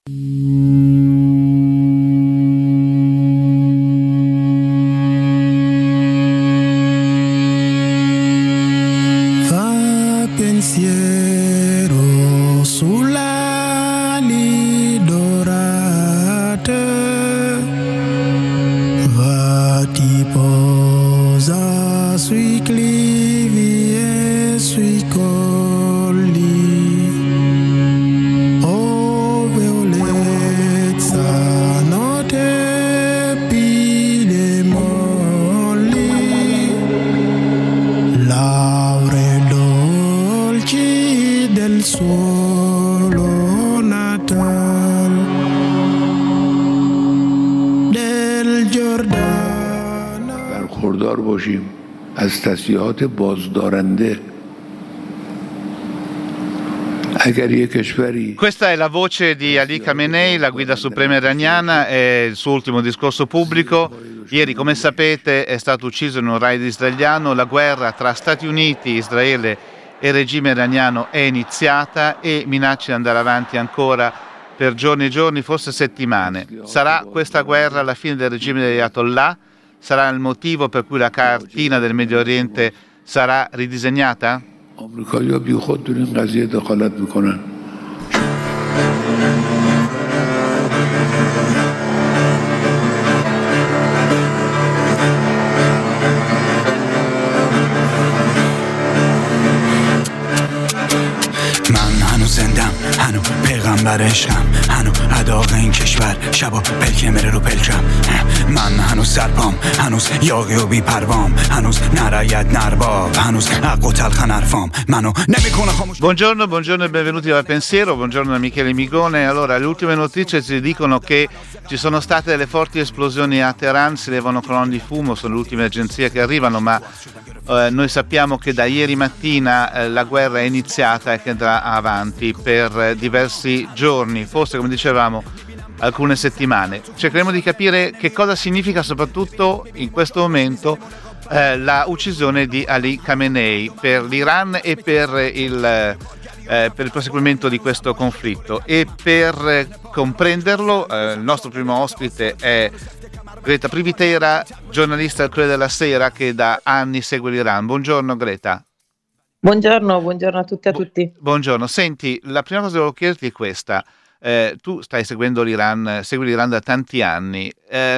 Fa pensiero sulla ali dorate, va ti posa sui clivi e sui colli, oh violezza notte pile molli, lauree dolci del suolo natal del Giordano. برخوردار باشیم از تصریحات بازدارنده. اگر یک کشوری Questa è la voce di Ali Khamenei, la guida suprema iraniana, è il suo ultimo discorso pubblico. Ieri, come sapete, è stato ucciso in un raid israeliano. La guerra tra Stati Uniti, Israele e regime iraniano è iniziata e minaccia di andare avanti ancora per giorni e giorni, forse settimane. Sarà questa guerra la fine del regime degli Ayatollah? Sarà il motivo per cui la cartina del Medio Oriente sarà ridisegnata? آمریکایی‌ها بیخود در این قضیه دخالت میکنن. من هنوز زندم، هنو پیغمبر عشقم، هنو اداق این کشور شبا پلکه میره رو پلکم. من هنوز سرپام، هنوز یاغی و بی پروام، هنوز نرایت نرباب، هنوز حق و تلخ نرفام، منو نمیکنه خاموش. Buongiorno, buongiorno e benvenuti al Pensiero, buongiorno da Michele Migone. Allora, le ultime notizie ci dicono che ci sono state delle forti esplosioni a Teheran, si levano colonne di fumo, sono le ultime agenzie che arrivano, ma noi sappiamo che da ieri mattina la guerra è iniziata e che andrà avanti per diversi giorni, forse come dicevamo alcune settimane. Cercheremo di capire che cosa significa soprattutto in questo momento la uccisione di Ali Khamenei per l'Iran e per il proseguimento di questo conflitto. E per comprenderlo il nostro primo ospite è Greta Privitera, giornalista del Corriere della Sera che da anni segue l'Iran. Buongiorno Greta. Buongiorno a tutti e a tutti. Buongiorno, senti, la prima cosa che volevo chiederti è questa. Tu stai seguendo l'Iran, segui l'Iran da tanti anni.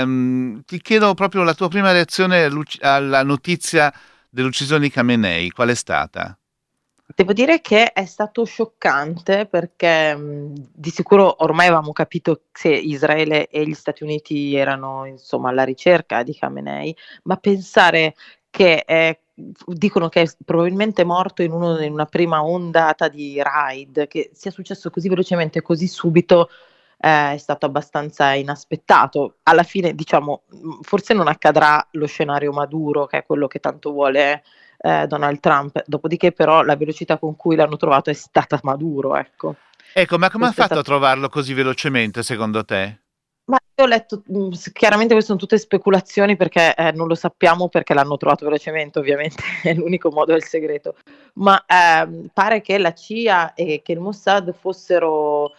Ti chiedo proprio la tua prima reazione alla notizia dell'uccisione di Khamenei, qual è stata? Devo dire che è stato scioccante perché di sicuro ormai avevamo capito se Israele e gli Stati Uniti erano insomma alla ricerca di Khamenei, ma pensare che dicono che è probabilmente morto in una prima ondata di raid, che sia successo così velocemente e così subito è stato abbastanza inaspettato. Alla fine, diciamo, forse non accadrà lo scenario Maduro, che è quello che tanto vuole Donald Trump, dopodiché però la velocità con cui l'hanno trovato è stata Maduro, ecco. Ecco, ma come ha Questo è fatto a trovarlo così velocemente, secondo te? Ma io ho letto, chiaramente queste sono tutte speculazioni perché non lo sappiamo perché l'hanno trovato velocemente, ovviamente è l'unico modo, è il segreto, ma pare che la CIA e che il Mossad fossero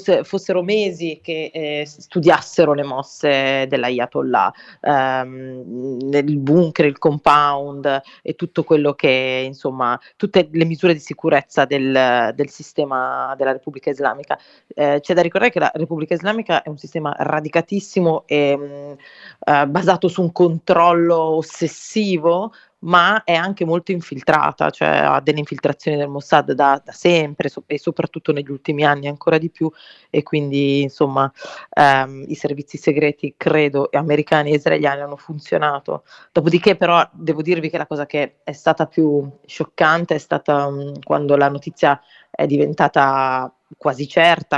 mesi che studiassero le mosse dell'Ayatollah, nel bunker, il compound e tutto quello che, insomma, tutte le misure di sicurezza del sistema della Repubblica Islamica. C'è da ricordare che la Repubblica Islamica è un sistema radicatissimo e basato su un controllo ossessivo, ma è anche molto infiltrata, cioè ha delle infiltrazioni del Mossad da sempre e soprattutto negli ultimi anni ancora di più, e quindi insomma i servizi segreti, credo, americani e israeliani hanno funzionato. Dopodiché però devo dirvi che la cosa che è stata più scioccante è stata quando la notizia è diventata quasi certa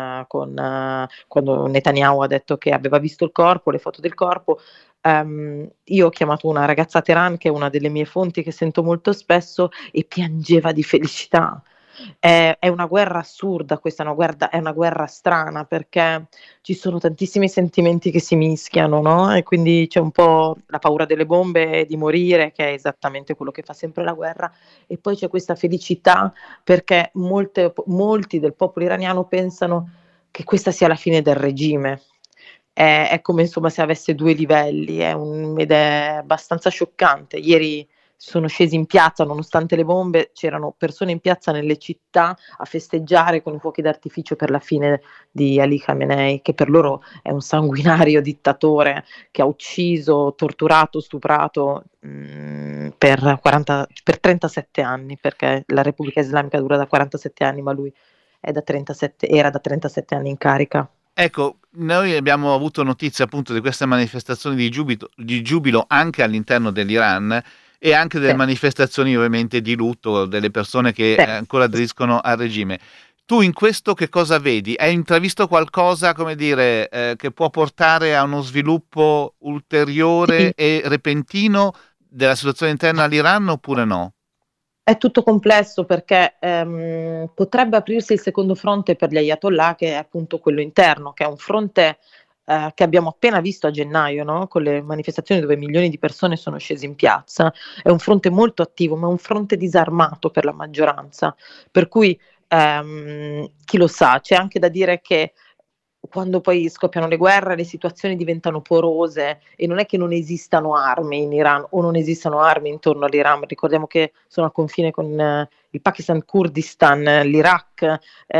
quando Netanyahu ha detto che aveva visto il corpo, le foto del corpo. Io ho chiamato una ragazza a Teheran, che è una delle mie fonti che sento molto spesso, e piangeva di felicità. È una guerra assurda questa, è una guerra strana perché ci sono tantissimi sentimenti che si mischiano, no? E quindi c'è un po' la paura delle bombe e di morire, che è esattamente quello che fa sempre la guerra, e poi c'è questa felicità perché molti del popolo iraniano pensano che questa sia la fine del regime. È come insomma se avesse due livelli, ed è abbastanza scioccante. Ieri sono scesi in piazza, nonostante le bombe, c'erano persone in piazza nelle città a festeggiare con i fuochi d'artificio per la fine di Ali Khamenei, che per loro è un sanguinario dittatore che ha ucciso, torturato, stuprato per 37 anni, perché la Repubblica Islamica dura da 47 anni, ma lui era da 37 anni in carica. Ecco, noi abbiamo avuto notizia appunto di queste manifestazioni di giubilo anche all'interno dell'Iran e anche delle manifestazioni ovviamente di lutto delle persone che ancora aderiscono al regime. Tu in questo che cosa vedi? Hai intravisto qualcosa, come dire, che può portare a uno sviluppo ulteriore e repentino della situazione interna all'Iran oppure no? È tutto complesso perché potrebbe aprirsi il secondo fronte per gli Ayatollah, che è appunto quello interno, che è un fronte che abbiamo appena visto a gennaio, no? Con le manifestazioni dove milioni di persone sono scese in piazza. È un fronte molto attivo, ma è un fronte disarmato per la maggioranza. Per cui chi lo sa, c'è anche da dire che quando poi scoppiano le guerre le situazioni diventano porose e non è che non esistano armi in Iran o non esistano armi intorno all'Iran. Ricordiamo che sono al confine con il Pakistan, Kurdistan, l'Iraq,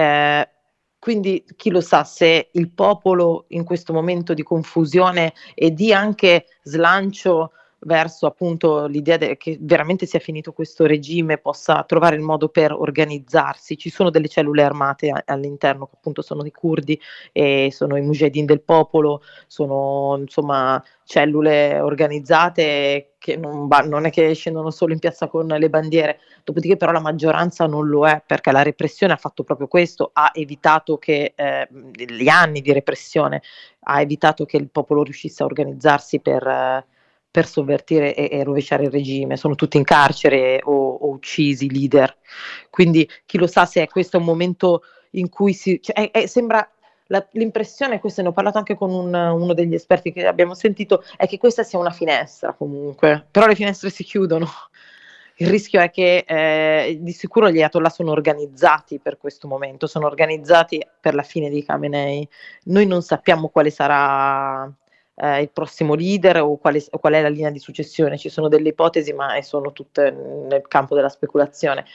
quindi chi lo sa se il popolo in questo momento di confusione e di anche slancio verso appunto l'idea che veramente sia finito questo regime possa trovare il modo per organizzarsi. Ci sono delle cellule armate all'interno, che appunto sono i curdi e sono i mujahideen del popolo, sono insomma cellule organizzate che non è che scendono solo in piazza con le bandiere. Dopodiché però la maggioranza non lo è, perché la repressione ha fatto proprio questo, ha evitato che gli anni di repressione ha evitato che il popolo riuscisse a organizzarsi per sovvertire e rovesciare il regime. Sono tutti in carcere o uccisi, leader. Quindi chi lo sa se questo è un momento in cui sembra l'impressione, questo ne ho parlato anche con uno degli esperti che abbiamo sentito, è che questa sia una finestra comunque, però le finestre si chiudono. Il rischio è che di sicuro gli Ayatollah sono organizzati per questo momento, sono organizzati per la fine di Khamenei. Noi non sappiamo quale sarà il prossimo leader o qual è la linea di successione. Ci sono delle ipotesi, ma sono tutte nel campo della speculazione.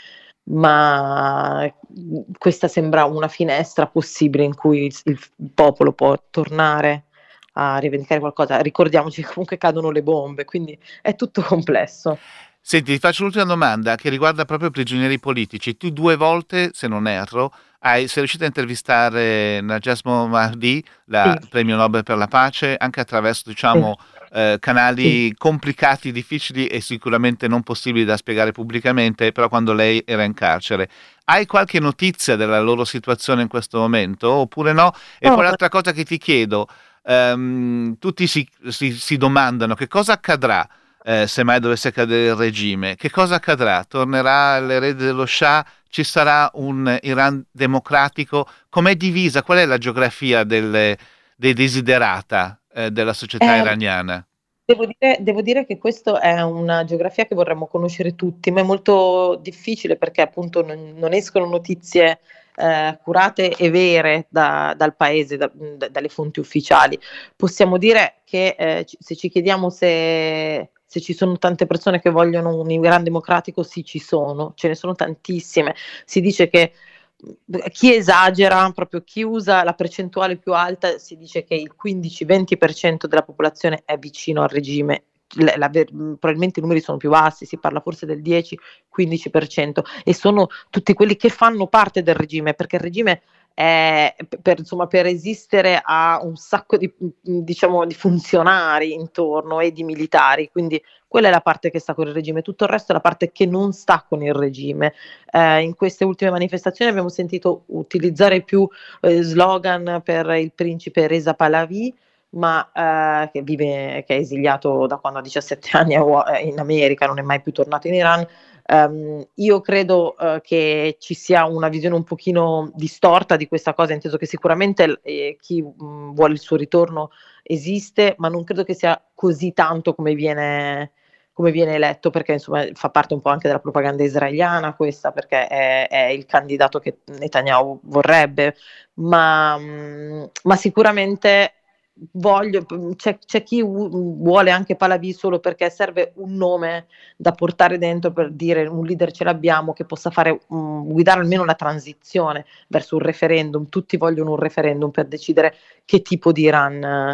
Ma questa sembra una finestra possibile in cui il popolo può tornare a rivendicare qualcosa. Ricordiamoci che comunque cadono le bombe, quindi è tutto complesso. Senti, ti faccio l'ultima domanda che riguarda proprio i prigionieri politici. Tu 2 volte, se non erro, sei riuscita a intervistare Najma Mahdi, la premio Nobel per la pace, anche attraverso, diciamo, canali complicati, difficili e sicuramente non possibili da spiegare pubblicamente, però quando lei era in carcere. Hai qualche notizia della loro situazione in questo momento oppure no? E poi l'altra cosa che ti chiedo, tutti si domandano che cosa accadrà se mai dovesse cadere il regime, che cosa accadrà? Tornerà l'erede dello Shah? Ci sarà un Iran democratico? Com'è divisa? Qual è la geografia dei desiderata della società iraniana? Devo dire che questa è una geografia che vorremmo conoscere tutti, ma è molto difficile perché appunto non escono notizie accurate e vere dal paese, dalle fonti ufficiali. Possiamo dire che se ci chiediamo se ci sono tante persone che vogliono un Iran democratico, sì, ci sono, ce ne sono tantissime. Si dice che chi esagera, proprio chi usa la percentuale più alta, si dice che il 15-20% della popolazione è vicino al regime. Probabilmente i numeri sono più bassi, si parla forse del 10-15%, e sono tutti quelli che fanno parte del regime, perché il regime per esistere ha un sacco di funzionari intorno e di militari, quindi quella è la parte che sta con il regime, tutto il resto è la parte che non sta con il regime. In queste ultime manifestazioni abbiamo sentito utilizzare più slogan per il principe Reza Pahlavi, ma che è esiliato da quando ha 17 anni in America, non è mai più tornato in Iran. Io credo che ci sia una visione un pochino distorta di questa cosa, inteso che sicuramente chi vuole il suo ritorno esiste, ma non credo che sia così tanto come viene come viene eletto, perché insomma fa parte un po' anche della propaganda israeliana questa, perché è il candidato che Netanyahu vorrebbe, ma sicuramente c'è chi vuole anche Pahlavi solo perché serve un nome da portare dentro per dire un leader ce l'abbiamo che possa fare guidare almeno la transizione verso un referendum. Tutti vogliono un referendum per decidere che tipo di Iran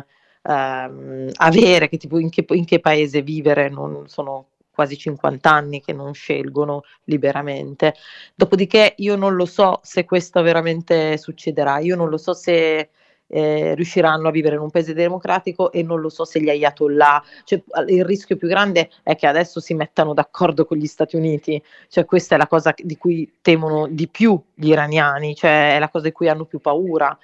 avere, che tipo, in che paese vivere. Non sono quasi 50 anni che non scelgono liberamente. Dopodiché io non lo so se questo veramente succederà, io non lo so se riusciranno a vivere in un paese democratico, e non lo so se gli ayatollah, cioè, il rischio più grande è che adesso si mettano d'accordo con gli Stati Uniti, cioè questa è la cosa di cui temono di più gli iraniani, cioè è la cosa di cui hanno più paura.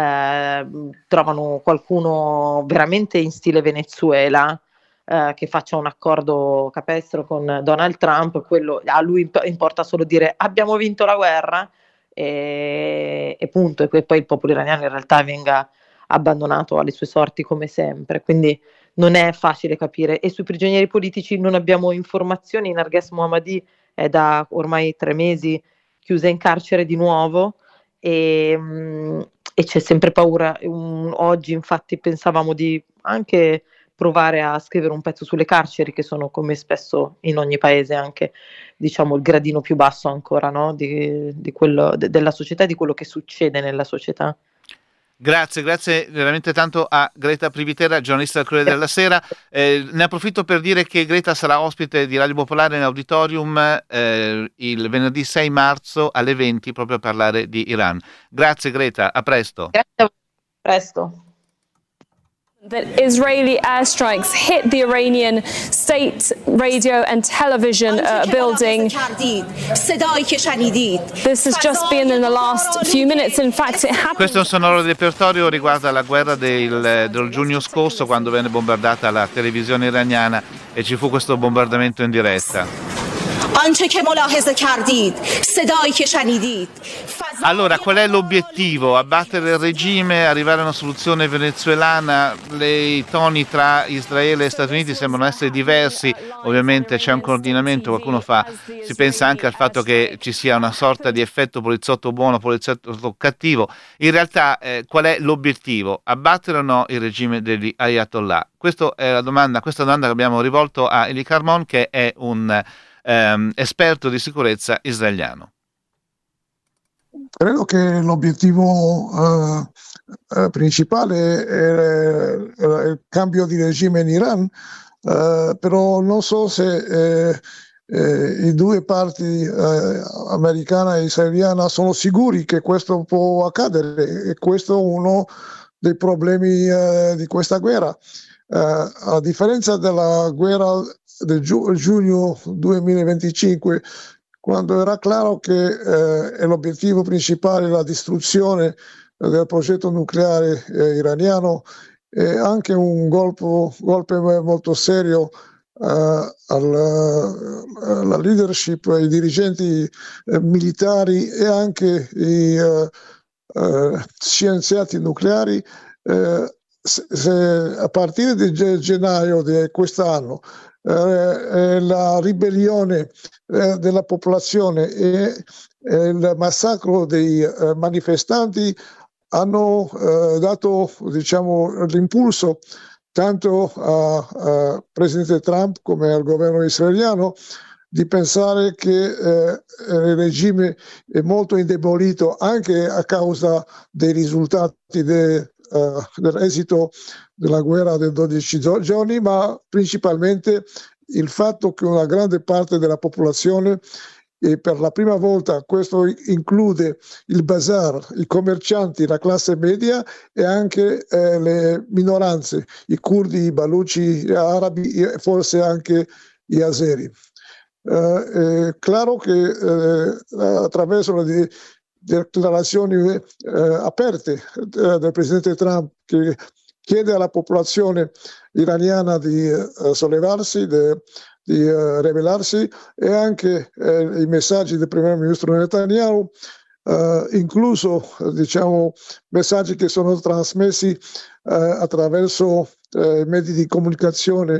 Trovano qualcuno veramente in stile Venezuela che faccia un accordo capestro con Donald Trump, quello a lui importa solo dire abbiamo vinto la guerra e punto, e poi il popolo iraniano in realtà venga abbandonato alle sue sorti come sempre, quindi non è facile capire. E sui prigionieri politici non abbiamo informazioni. Narges Mohammadi è da ormai 3 mesi chiusa in carcere di nuovo e c'è sempre paura. Oggi infatti pensavamo di anche provare a scrivere un pezzo sulle carceri, che sono, come spesso in ogni paese, anche diciamo il gradino più basso ancora, no? di quello della società, di quello che succede nella società. Grazie veramente tanto a Greta Privitera, giornalista del Corriere della Sera. Ne approfitto per dire che Greta sarà ospite di Radio Popolare in Auditorium il venerdì 6 marzo alle 20 proprio a parlare di Iran. Grazie Greta, a presto. Grazie a presto. That Israeli airstrikes hit the Iranian state radio and television building. This has just been in the last few minutes. In fact, it happened. Questo è un sonoro repertorio, riguarda la guerra del giugno scorso, quando venne bombardata la televisione iraniana e ci fu questo bombardamento in diretta. Allora, qual è l'obiettivo? Abbattere il regime, arrivare a una soluzione venezuelana? I toni tra Israele e Stati Uniti sembrano essere diversi, ovviamente c'è un coordinamento, qualcuno si pensa anche al fatto che ci sia una sorta di effetto poliziotto buono, poliziotto cattivo. In realtà qual è l'obiettivo? Abbattere o no il regime degli ayatollah? Questa è la domanda che abbiamo rivolto a Eli Carmon, che è un esperto di sicurezza israeliano. Credo che l'obiettivo principale è il cambio di regime in Iran, però non so se i due parti, americana e israeliana, sono sicuri che questo può accadere, e questo è uno dei problemi di questa guerra. A differenza della guerra del giugno 2025, quando era chiaro che l'obiettivo principale è la distruzione del progetto nucleare iraniano, e anche un golpe molto serio alla leadership, ai dirigenti militari e anche i scienziati nucleari. A partire da gennaio di quest'anno la ribellione della popolazione e il massacro dei manifestanti hanno dato, diciamo, l'impulso tanto al presidente Trump come al governo israeliano di pensare che il regime è molto indebolito anche a causa dei risultati dell'esito della guerra dei 12 giorni, ma principalmente il fatto che una grande parte della popolazione, e per la prima volta questo include il bazar, i commercianti, la classe media e anche le minoranze, i curdi, i baluci, gli arabi e forse anche gli azeri. È chiaro che attraverso le dichiarazioni aperte del presidente Trump, che chiede alla popolazione iraniana di sollevarsi, di ribellarsi, e anche i messaggi del primo ministro Netanyahu, incluso, diciamo, messaggi che sono trasmessi attraverso i mezzi di comunicazione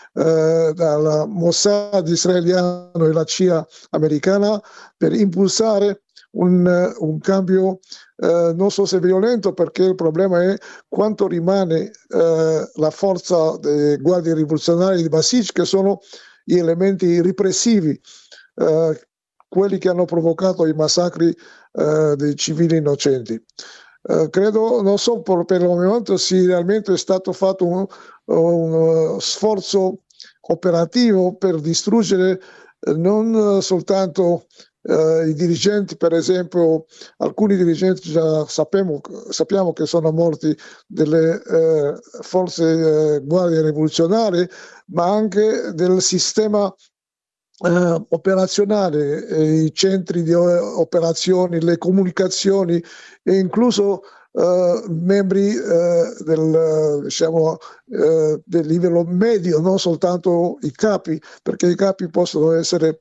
dal Mossad israeliano e la CIA americana per impulsare un cambio non so se violento, perché il problema è quanto rimane la forza dei guardie rivoluzionari di Basij, che sono gli elementi repressivi, quelli che hanno provocato i massacri dei civili innocenti. Credo, non so, per il momento se realmente è stato fatto un sforzo operativo per distruggere non soltanto i dirigenti, per esempio alcuni dirigenti già sappiamo che sono morti delle forze guardie rivoluzionarie, ma anche del sistema operazionale, i centri di operazioni, le comunicazioni e incluso membri del livello medio, non soltanto i capi, perché i capi possono essere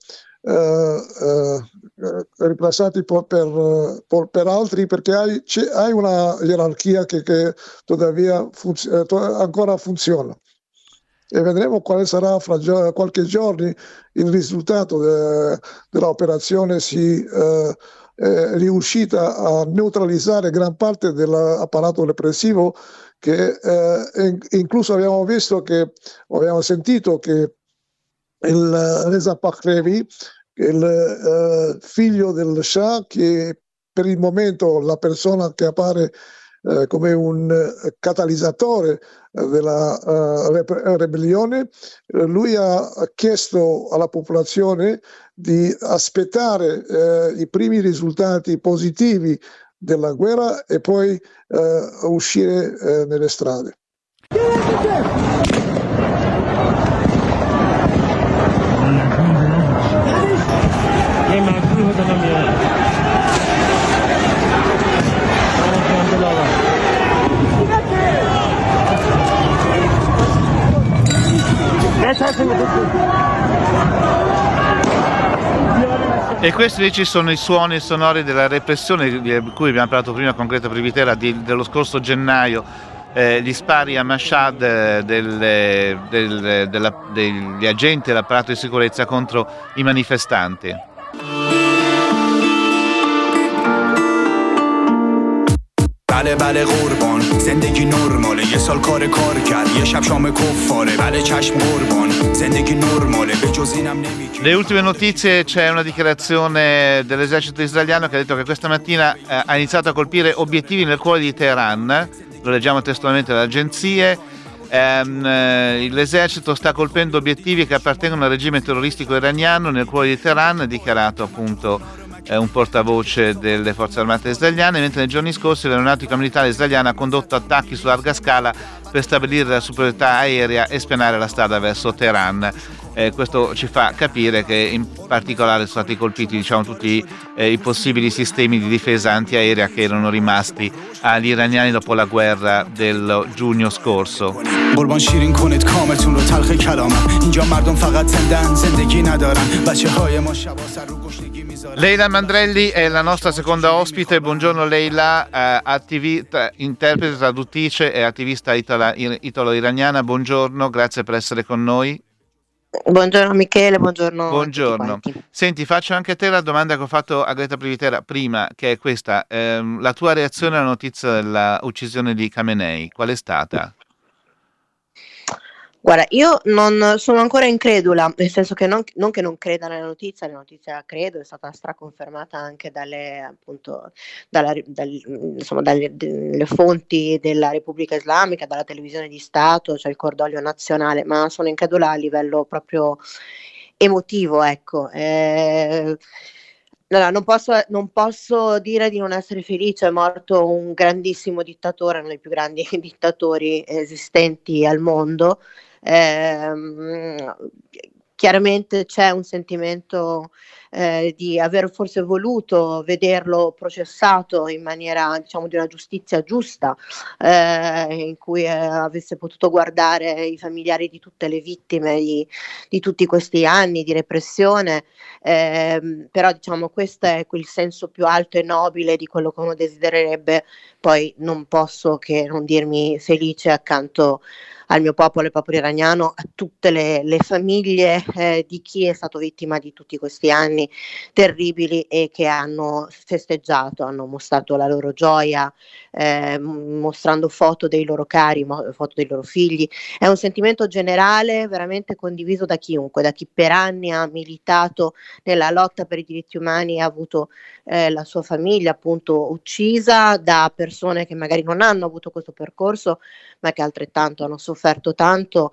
riplassati per altri, perché hai una gerarchia che tuttavia ancora funziona. E vedremo quale sarà fra qualche giorno il risultato dell'operazione, riuscita a neutralizzare gran parte dell'apparato repressivo, che incluso abbiamo sentito che il Reza Pahlavi, il figlio del Shah, che per il momento la persona che appare come un catalizzatore della ribellione, lui ha chiesto alla popolazione di aspettare i primi risultati positivi della guerra e poi uscire nelle strade. E questi invece sono i suoni sonori della repressione di cui abbiamo parlato prima con Greta Privitera dello scorso gennaio, gli spari a Mashhad degli agenti dell'apparato di sicurezza contro i manifestanti. بله قربان زندگی نرماله یه سال کار کرد یه شب شام کفاره بله چشم قربان زندگی نرماله به جز اینم نمیگه. Le ultime notizie: c'è una dichiarazione dell'esercito israeliano che ha detto che questa mattina ha iniziato a colpire obiettivi nel cuore di Teheran, lo leggiamo testualmente dalle agenzie. L'esercito sta colpendo obiettivi che appartengono al regime terroristico iraniano nel cuore di Teheran, ha dichiarato appunto un portavoce delle forze armate israeliane, mentre nei giorni scorsi l'aeronautica militare israeliana ha condotto attacchi su larga scala per stabilire la superiorità aerea e spianare la strada verso Teheran. Questo ci fa capire che in particolare sono stati colpiti tutti i possibili sistemi di difesa antiaerea che erano rimasti agli iraniani dopo la guerra del giugno scorso. Leila Mandrelli è la nostra seconda ospite. Buongiorno Leila, interprete, traduttrice e attivista italo-iraniana. Buongiorno, grazie per essere con noi. Buongiorno Michele, buongiorno. Buongiorno. Senti, faccio anche a te la domanda che ho fatto a Greta Privitera prima, che è questa: la tua reazione alla notizia dell'uccisione di Khamenei, qual è stata? Guarda, io non sono ancora incredula, nel senso che non che non creda nella notizia, la notizia credo, è stata straconfermata anche dalle fonti della Repubblica Islamica, dalla televisione di Stato, cioè il cordoglio nazionale, ma sono incredula a livello proprio emotivo, ecco. No, non posso dire di non essere felice, è morto un grandissimo dittatore, uno dei più grandi dittatori esistenti al mondo. Chiaramente c'è un sentimento di aver forse voluto vederlo processato in maniera, diciamo, di una giustizia giusta, in cui avesse potuto guardare i familiari di tutte le vittime di tutti questi anni di repressione, però diciamo questo è quel senso più alto e nobile di quello che uno desidererebbe. Poi non posso che non dirmi felice accanto al mio popolo, il popolo iraniano, a tutte le famiglie di chi è stato vittima di tutti questi anni terribili e che hanno festeggiato, hanno mostrato la loro gioia, mostrando foto dei loro cari, foto dei loro figli. È un sentimento generale veramente condiviso da chiunque, da chi per anni ha militato nella lotta per i diritti umani e ha avuto la sua famiglia appunto uccisa, da persone che magari non hanno avuto questo percorso ma che altrettanto hanno sofferto tanto.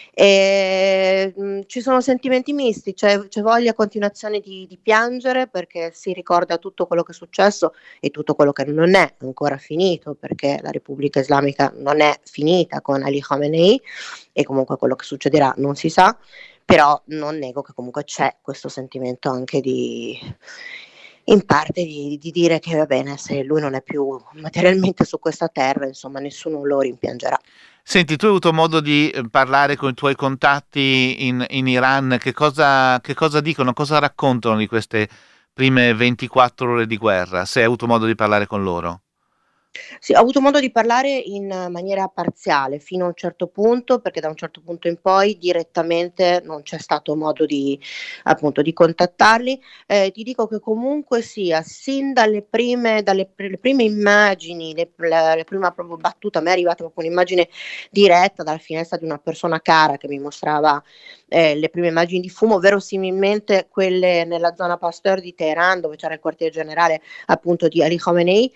Ci sono sentimenti misti, c'è voglia a continuazione di piangere, perché si ricorda tutto quello che è successo e tutto quello che non è ancora finito, perché la Repubblica Islamica non è finita con Ali Khamenei e comunque quello che succederà non si sa, però non nego che comunque c'è questo sentimento anche in parte di dire che va bene, se lui non è più materialmente su questa terra, insomma nessuno lo rimpiangerà. Senti, tu hai avuto modo di parlare con i tuoi contatti in Iran, che cosa dicono, cosa raccontano di queste prime 24 ore di guerra, se hai avuto modo di parlare con loro? Sì, ho avuto modo di parlare in maniera parziale fino a un certo punto, perché da un certo punto in poi direttamente non c'è stato modo appunto di contattarli. Ti dico che comunque sia, sin dalle prime immagini, la prima proprio battuta, a me è arrivata proprio un'immagine diretta dalla finestra di una persona cara che mi mostrava le prime immagini di fumo, verosimilmente quelle nella zona Pasteur di Teheran, dove c'era il quartier generale appunto di Ali Khamenei.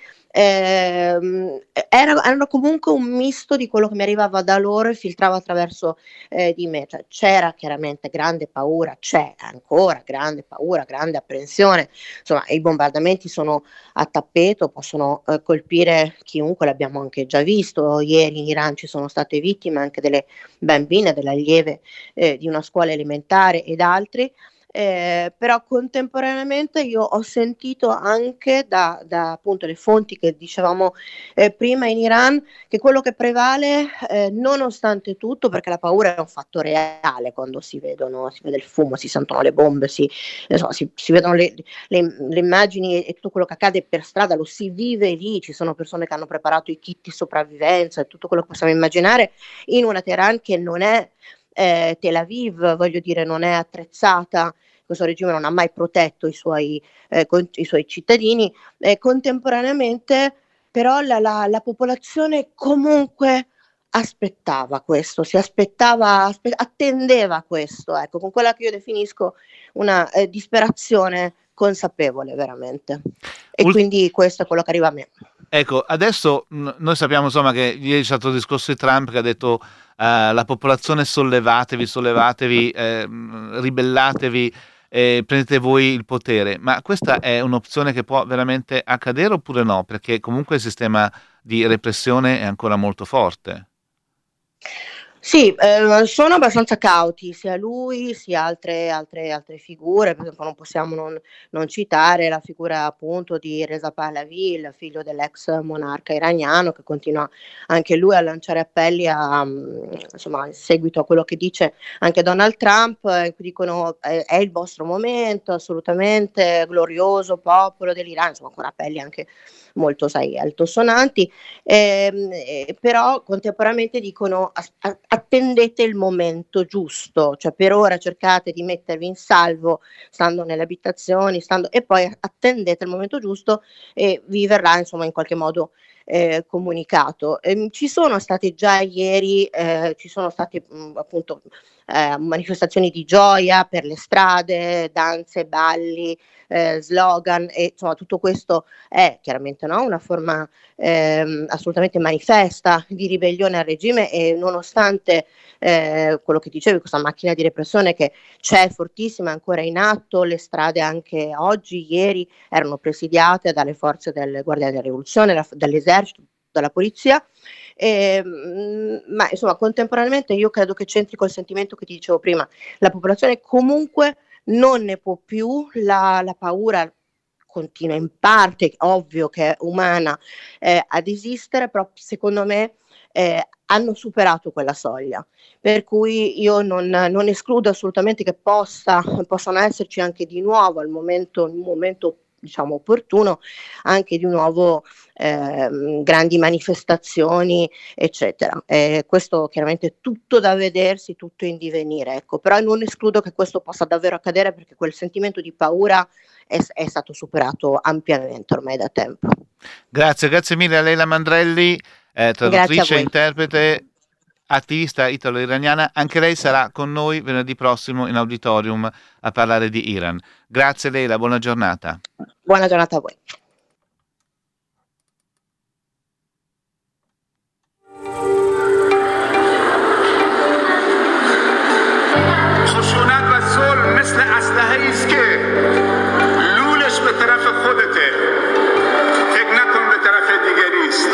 Erano comunque un misto di quello che mi arrivava da loro e filtrava attraverso di me, cioè, c'era chiaramente grande paura, c'è ancora grande paura, grande apprensione, insomma i bombardamenti sono a tappeto, possono colpire chiunque, l'abbiamo anche già visto, ieri in Iran ci sono state vittime anche delle bambine, delle allieve di una scuola elementare ed altri. Però contemporaneamente io ho sentito anche da appunto le fonti che dicevamo prima in Iran, che quello che prevale nonostante tutto, perché la paura è un fatto reale quando si vede il fumo, si sentono le bombe, si vedono le immagini e tutto quello che accade per strada, lo si vive lì, ci sono persone che hanno preparato i kit di sopravvivenza e tutto quello che possiamo immaginare in una Teheran che non è Tel Aviv, voglio dire, non è attrezzata, questo regime non ha mai protetto i suoi cittadini, contemporaneamente però la popolazione comunque aspettava questo, attendeva questo, ecco, con quella che io definisco una disperazione consapevole veramente, e quindi questo è quello che arriva a me. Ecco, adesso noi sappiamo insomma che ieri c'è stato il discorso di Trump che ha detto la popolazione sollevatevi, ribellatevi, prendete voi il potere, ma questa è un'opzione che può veramente accadere oppure no? Perché comunque il sistema di repressione è ancora molto forte. Sì, sono abbastanza cauti, sia lui sia altre figure, per esempio non possiamo non citare la figura appunto di Reza Pahlavi, il figlio dell'ex monarca iraniano, che continua anche lui a lanciare appelli insomma, in seguito a quello che dice anche Donald Trump, dicono è il vostro momento, assolutamente glorioso popolo dell'Iran, insomma ancora appelli anche molto altisonanti, però contemporaneamente dicono attendete il momento giusto, cioè per ora cercate di mettervi in salvo stando nelle abitazioni, e poi attendete il momento giusto e vi verrà insomma in qualche modo comunicato. Ci sono state già ieri, ci sono state appunto manifestazioni di gioia per le strade, danze, balli, slogan, e insomma tutto questo è chiaramente una forma assolutamente manifesta di ribellione al regime, e nonostante quello che dicevi, questa macchina di repressione che c'è fortissima, ancora in atto, le strade anche oggi, ieri, erano presidiate dalle forze delle Guardie della Rivoluzione, dall'esercito, dalla polizia, ma insomma contemporaneamente io credo che c'entri col sentimento che ti dicevo prima, la popolazione comunque non ne può più, la paura continua in parte, ovvio che è umana, ad esistere, però secondo me hanno superato quella soglia, per cui io non escludo assolutamente che possano esserci anche di nuovo un momento diciamo opportuno, anche di nuovo grandi manifestazioni eccetera. Questo chiaramente è tutto da vedersi, tutto in divenire, ecco, però non escludo che questo possa davvero accadere, perché quel sentimento di paura è stato superato ampiamente ormai da tempo. Grazie mille a Leila Mandrelli, traduttrice, interprete, attivista italo-iraniana. Anche lei sarà con noi venerdì prossimo in auditorium a parlare di Iran. Grazie Leila, buona giornata. Buona giornata a voi. خشونت و ظلم مثل اسلحه‌ای است که لولش به طرف خودته، فکر نکن به طرف دیگری است.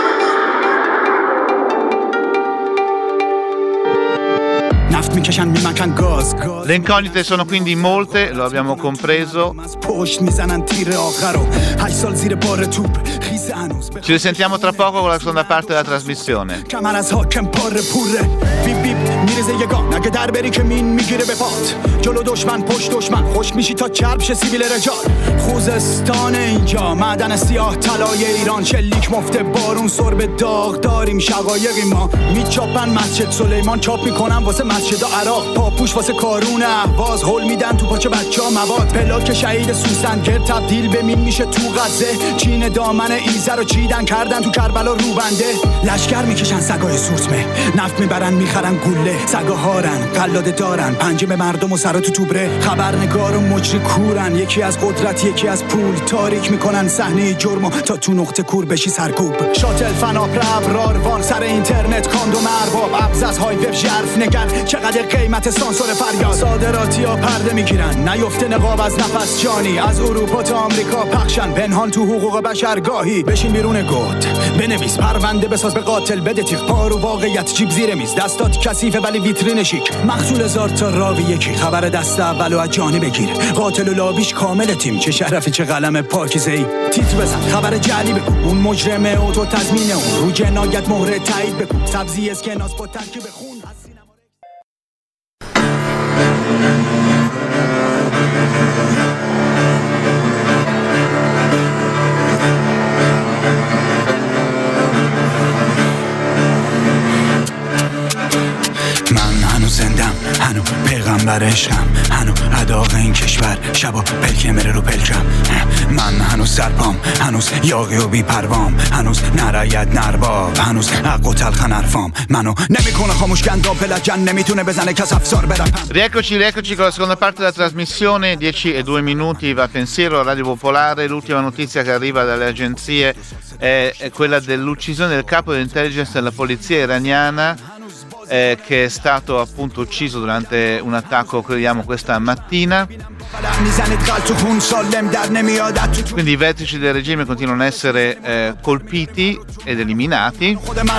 Le incognite sono quindi molte, lo abbiamo compreso. Ci risentiamo tra poco con la seconda parte della trasmissione. میرزه یگان اگه در بری که مین میگیره به پات جلو دشمن پشت دشمن خوش میشی تا چرب شه سیبیل رجال خوزستان اینجا معدن سیاه طلای ایران شلیک مفته بارون سرب داغ داریم شقایقی ما میچاپن مسجد سلیمان چاپ میکنن واسه مسجد عراق پاپوش واسه کارون اهواز هول میدن تو پاچه بچه‌ها مواد پلاک شهید سوسنگر تبدیل به مین میشه تو غزه چین دامن ایزه رو چیدن کردن تو کربلا روبنده لشکر میکشن سگای سورتمه نفت میبرن میخرن گوله سگا هارن قلاده دارن پنجه به مردم و سر تو توبره خبرنگار و مجری کورن یکی از قدرت یکی از پول تاریک میکنن صحنه جرمو تا تو نقطه کور بشی سرکوب شاتل فناپ راروان سر اینترنت کاندوم ارباب ابزاز های وب ژرف نگر چقدر قیمت سانسور فریاد صادراتی ها پرده میگیرن نیفته نقاب از نفس جانی از اروپا تا آمریکا پخشن پنهان تو حقوق بشرگاهی بشین بیرون گود بنویس پرونده بساز به قاتل بده تیغ پارو واقعیت جیب زیر میز دستات کثیفه ولی ویترین شیک مخزول هزار تا راوی یکی خبر دست اولو از جانی بگیر قاتل و لابیش کامل تیم چه شرفی چه قلم پاکیزه‌ای تیتر بزن خبر جعلی بگو اون مجرم اوتو تضمین اون رو جنایت مهر تایید بگو سبزی اسکناس با ترکیب خون زندم هنو پیغمبر عشقم هنو اداغ این کشور شبا پلکه مره رو پلکم من هنوز سرپام هنوز یاقی و بی پروام هنوز نرید نرباب هنوز حق و تلخن حرفام منو نمیکنه خاموش گنداب پلجن نمیتونه بزنه کس افسار برپم. Rieccoci con la seconda parte della trasmissione, 10:02 va pensiero a Radio Popolare. L'ultima notizia che arriva dalle agenzie è quella dell'uccisione del capo dell'intelligence della polizia iraniana che è stato appunto ucciso durante un attacco, crediamo, questa mattina. Quindi i vertici del regime continuano a essere colpiti ed eliminati.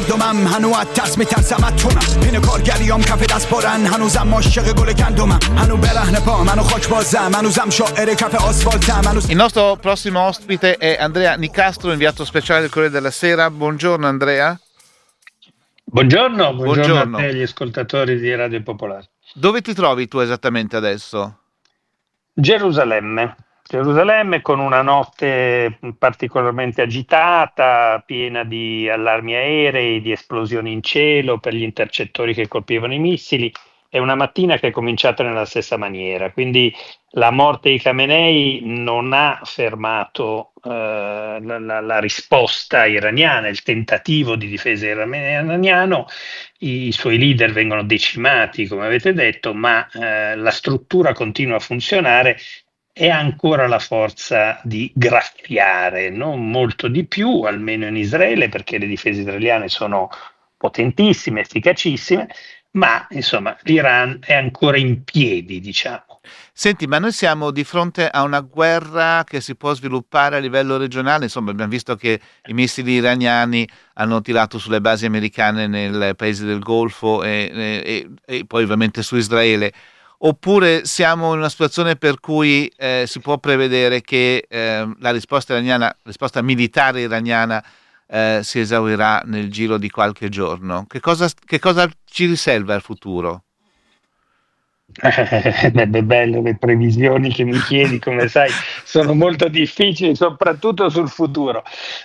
Il nostro prossimo ospite è Andrea Nicastro, inviato speciale del Corriere della Sera. Buongiorno Andrea. Buongiorno a te e agli ascoltatori di Radio Popolare. Dove ti trovi tu esattamente adesso? Gerusalemme con una notte particolarmente agitata, piena di allarmi aerei, di esplosioni in cielo per gli intercettori che colpivano i missili. È una mattina che è cominciata nella stessa maniera, quindi la morte di Khamenei non ha fermato la risposta iraniana, il tentativo di difesa iraniano. I suoi leader vengono decimati, come avete detto, ma la struttura continua a funzionare e ha ancora la forza di graffiare, non molto di più, almeno in Israele, perché le difese israeliane sono potentissime, efficacissime, ma insomma l'Iran è ancora in piedi, diciamo. Senti, ma noi siamo di fronte a una guerra che si può sviluppare a livello regionale. Insomma, abbiamo visto che i missili iraniani hanno tirato sulle basi americane nei paesi del Golfo e poi ovviamente su Israele. oppure siamo in una situazione per cui si può prevedere che la risposta militare iraniana si esaurirà nel giro di qualche giorno? Che cosa ci riserva al futuro? Bello, le previsioni che mi chiedi, come sai, sono molto difficili, soprattutto sul futuro.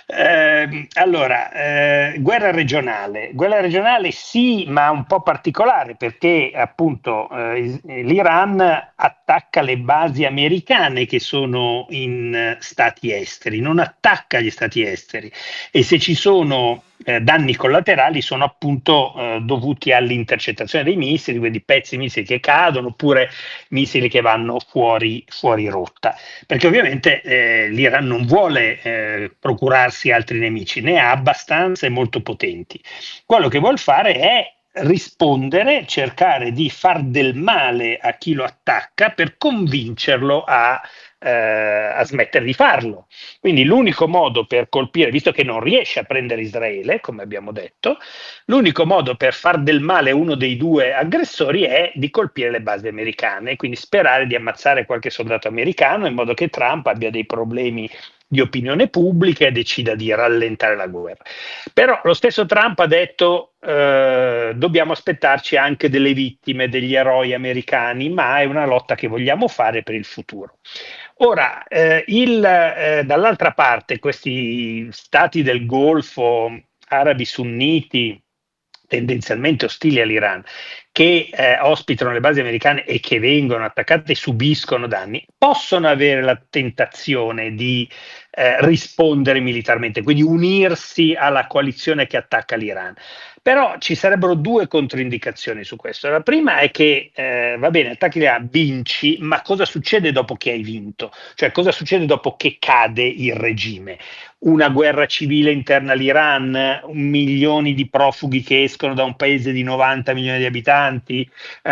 Guerra regionale sì, ma un po' particolare, perché appunto l'Iran attacca le basi americane che sono in stati esteri, non attacca gli stati esteri, e se ci sono danni collaterali sono appunto dovuti all'intercettazione dei missili, quindi pezzi di missili che cadono oppure missili che vanno fuori rotta, perché ovviamente l'Iran non vuole procurarsi altri nemici, ne ha abbastanza e molto potenti. Quello che vuol fare è rispondere, cercare di far del male a chi lo attacca per convincerlo a smettere di farlo. Quindi l'unico modo per colpire, visto che non riesce a prendere Israele, come abbiamo detto, l'unico modo per far del male a uno dei due aggressori è di colpire le basi americane, quindi sperare di ammazzare qualche soldato americano in modo che Trump abbia dei problemi di opinione pubblica e decida di rallentare la guerra. Però lo stesso Trump ha detto dobbiamo aspettarci anche delle vittime, degli eroi americani, ma è una lotta che vogliamo fare per il futuro. Ora, dall'altra parte, questi stati del Golfo, arabi sunniti, tendenzialmente ostili all'Iran, che ospitano le basi americane e che vengono attaccate e subiscono danni, possono avere la tentazione di rispondere militarmente, quindi unirsi alla coalizione che attacca l'Iran. Però ci sarebbero due controindicazioni su questo. La prima è che, va bene, attacchi l'Iran, vinci, ma cosa succede dopo che hai vinto? Cioè cosa succede dopo che cade il regime? Una guerra civile interna all'Iran, milioni di profughi che escono da un paese di 90 milioni di abitanti,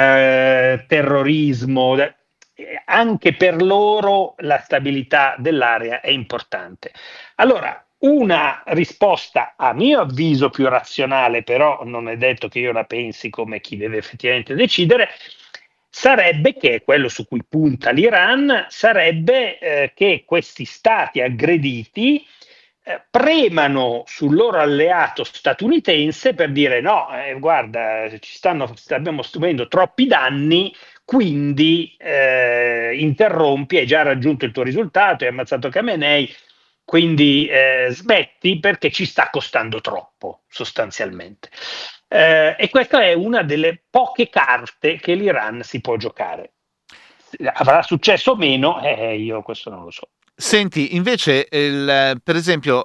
terrorismo. Anche per loro la stabilità dell'area è importante. Allora, una risposta a mio avviso più razionale, però non è detto che io la pensi come chi deve effettivamente decidere, sarebbe che, quello su cui punta l'Iran, sarebbe che questi stati aggrediti premano sul loro alleato statunitense per dire no, guarda, abbiamo subendo troppi danni, quindi interrompi, hai già raggiunto il tuo risultato, hai ammazzato Khamenei, quindi smetti perché ci sta costando troppo, sostanzialmente. E questa è una delle poche carte che l'Iran si può giocare. Avrà successo o meno? Io questo non lo so. Senti, invece, per esempio,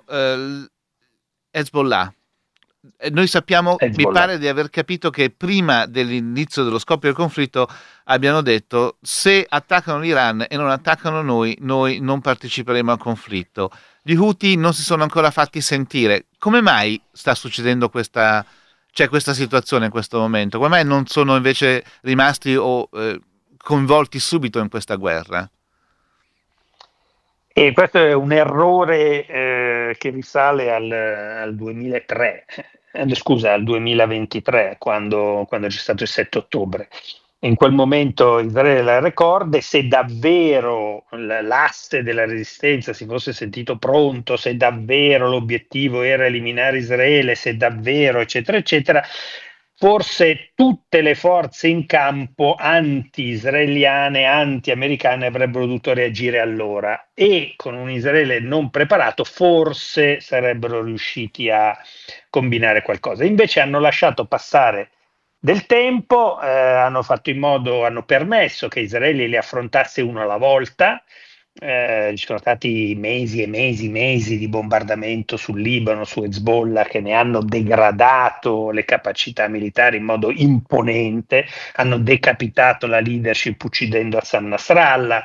Hezbollah. Noi sappiamo, mi pare di aver capito che prima dell'inizio dello scoppio del conflitto abbiano detto se attaccano l'Iran e non attaccano noi non parteciperemo al conflitto. Gli Houthi non si sono ancora fatti sentire. Come mai sta succedendo questa situazione in questo momento? Come mai non sono invece rimasti coinvolti subito in questa guerra? E questo è un errore che risale al 2003, al 2023, quando c'è stato il 7 ottobre. In quel momento Israele la ricorda, e se davvero l'asse della resistenza si fosse sentito pronto, se davvero l'obiettivo era eliminare Israele, se davvero eccetera eccetera, forse tutte le forze in campo anti-israeliane, anti-americane avrebbero dovuto reagire allora, e con un Israele non preparato forse sarebbero riusciti a combinare qualcosa. Invece hanno lasciato passare del tempo, hanno permesso che Israele li affrontasse uno alla volta. Ci sono stati mesi e mesi di bombardamento sul Libano, su Hezbollah, che ne hanno degradato le capacità militari in modo imponente, hanno decapitato la leadership uccidendo Hassan Nasrallah,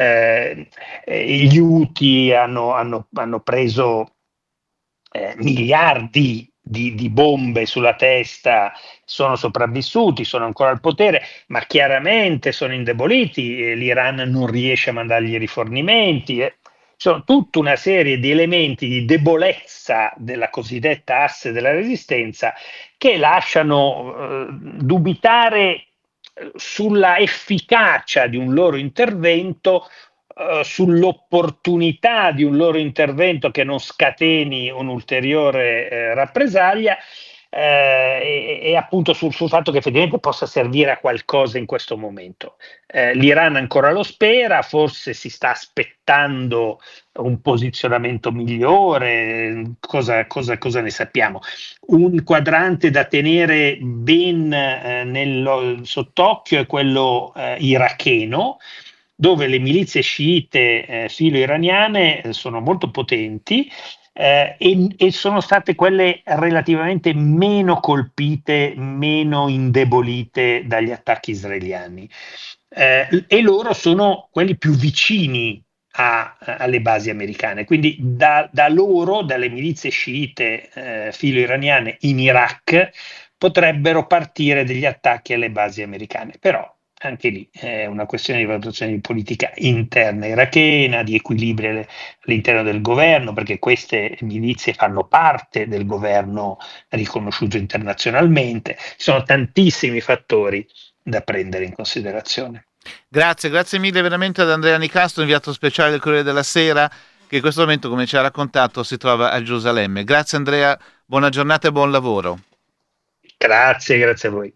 gli Houthi hanno preso miliardi di bombe sulla testa, sono sopravvissuti, sono ancora al potere, ma chiaramente sono indeboliti, l'Iran non riesce a mandargli rifornimenti, sono tutta una serie di elementi di debolezza della cosiddetta asse della resistenza che lasciano dubitare sulla efficacia di un loro intervento, sull'opportunità di un loro intervento che non scateni un'ulteriore rappresaglia, e appunto sul fatto che effettivamente possa servire a qualcosa in questo momento. L'Iran ancora lo spera, forse si sta aspettando un posizionamento migliore, cosa ne sappiamo? Un quadrante da tenere ben sott'occhio è quello iracheno, dove le milizie sciite filo-iraniane sono molto potenti, e sono state quelle relativamente meno colpite, meno indebolite dagli attacchi israeliani, e loro sono quelli più vicini alle basi americane, quindi dalle milizie sciite filo-iraniane in Iraq potrebbero partire degli attacchi alle basi americane, però anche lì è una questione di valutazione di politica interna irachena, di equilibrio all'interno del governo, perché queste milizie fanno parte del governo riconosciuto internazionalmente. Ci sono tantissimi fattori da prendere in considerazione. Grazie mille veramente ad Andrea Nicastro, inviato speciale del Corriere della Sera, che in questo momento, come ci ha raccontato, si trova a Gerusalemme. Grazie Andrea, buona giornata e buon lavoro. Grazie a voi.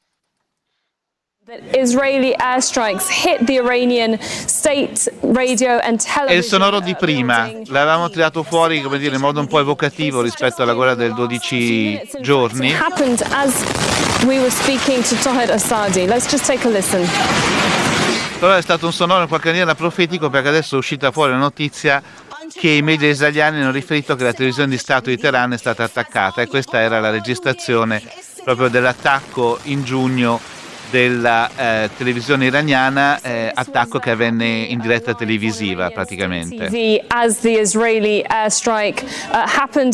That Israeli airstrikes hit the Iranian state radio and television. È il sonoro di prima, l'avevamo tirato fuori, come dire, in modo un po' evocativo rispetto alla guerra del 12 giorni. It happened as we were speaking to Tahir Assadi. Let's just take a listen. Però è stato un sonoro in qualche maniera profetico, perché adesso è uscita fuori la notizia che i media israeliani hanno riferito che la televisione di Stato di Teheran è stata attaccata, e questa era la registrazione proprio dell'attacco in giugno della televisione iraniana, attacco che avvenne in diretta televisiva praticamente. As the Israeli airstrike happened.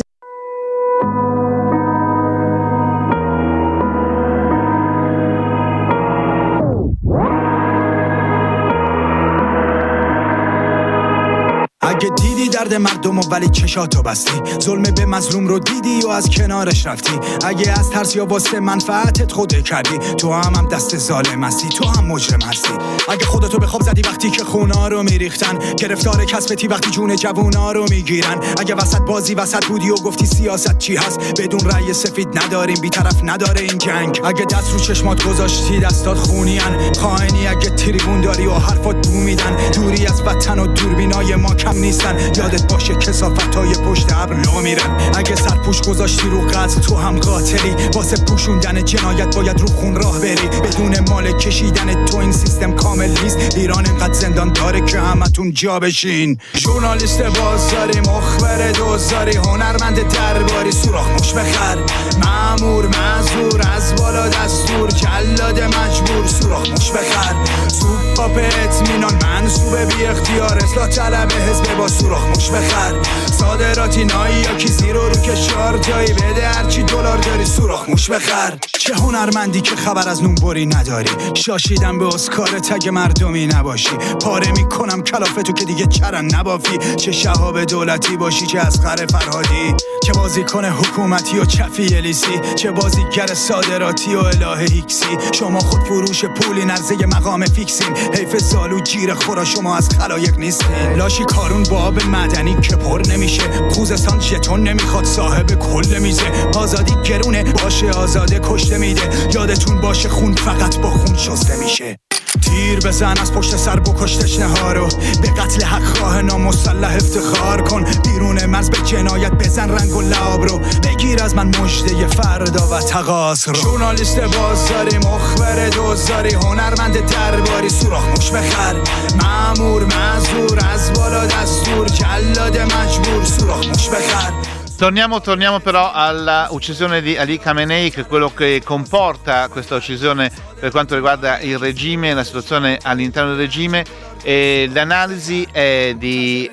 اگه دیدی درد مردم و ولی چشاتو بستی، ظلم به مظلوم رو دیدی و از کنارش رفتی، اگه از ترس یا واسه منفعتت خوده کردی، تو هم دست ظالم هستی، تو هم مجرم هستی. اگه خودتو به خواب زدی وقتی که خونا رو میریختن، گرفتار کسبتی وقتی جون جوونا رو میگیرن، اگه وسط بازی وسط بودی و گفتی سیاست چی هست، بدون رأی سفید نداریم بی‌طرف نداره این جنگ، اگه دست رو چشمات گذاشتی دستات خونیان، خائنی اگه تریبون داری و حرفات بو میدن، دوری از وطن و دوربینای ما کم نیستن، یادت باشه کثافتای پشت ابر لو میرن، اگه سرپوش گذاشتی رو قتل تو هم قاتلی، واسه پوشوندن جنایت باید رو خون راه بری، بدون مال کشیدن تو این سیستم کامل نیست، ایران اینقدر زندان داره که همتون جا بشین. ژورنالیست بازاری، مخبر دوزاری، هنرمند درباری، سوراخ موش بخر، مأمور معذور، از بالا دستور، جلاد مجبور، سوراخ موش بخر، سوپاپ اطمینان منصوب بی اختیار، اصلاح طلب حزب با سوراخ موش بخر، صادراتی نایی یا کی زیرو رو کشار جایی بده، هرچی دلار داری سوراخ موش بخر. چه هنرمندی که خبر از نونبری نداری، شاشیدم به اسکار تگ مردمی نباشی، پاره میکنم کلافتو که دیگه چرن نبافی، چه شهاب دولتی باشی چه اصغر فرهادی، چه بازیکن حکومتی و چفی الیسی، چه بازیگر صادراتی و اله هیکسی، شما خود فروش پولی نرزه مقام فیکسین، حیف سالو جیر خورا شما از خلایق نیستین، لاشی کارون با آب مدنی که پر نمیشه، خوزستان ژتون نمیخواد صاحب کل میزه، آزادی گرونه باشه آزاده کشته میده، یادتون باشه خون فقط با خون شسته میشه. تیر بزن از پشت سر بکش تشنه ها رو، به قتل حق خواه نامسلح افتخار کن، بیرون مرز به جنایت بزن رنگ و لعاب رو، بگیر از من مژده فردا و تقاص رو. ژورنالیست بازاری، مخبر دوزاری، هنرمند درباری، سوراخ موش بخر، مأمور معذور، از بالا دستور، جلاد مجبور، سوراخ موش بخر. Torniamo però alla uccisione di Ali Khamenei, che è quello che comporta questa uccisione per quanto riguarda il regime e la situazione all'interno del regime. E l'analisi è di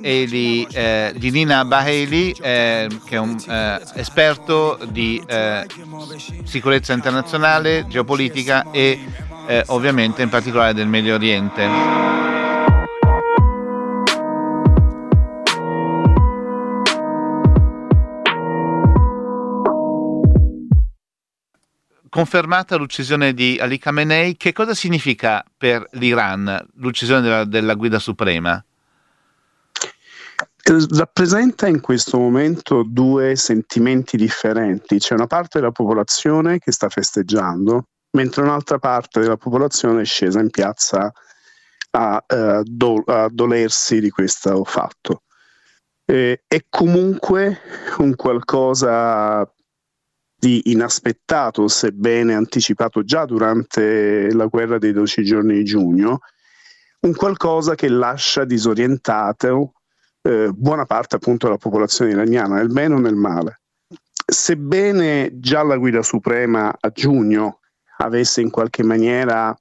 Nina Baheli, che è un esperto di sicurezza internazionale, geopolitica e ovviamente in particolare del Medio Oriente. confermata l'uccisione di Ali Khamenei, che cosa significa per l'Iran l'uccisione della guida suprema? Rappresenta in questo momento due sentimenti differenti. C'è una parte della popolazione che sta festeggiando, mentre un'altra parte della popolazione è scesa in piazza a dolersi di questo fatto. È comunque un qualcosa di inaspettato, sebbene anticipato già durante la guerra dei 12 giorni di giugno, un qualcosa che lascia disorientato buona parte appunto della popolazione iraniana, nel bene o nel male. Sebbene già la guida suprema a giugno avesse in qualche maniera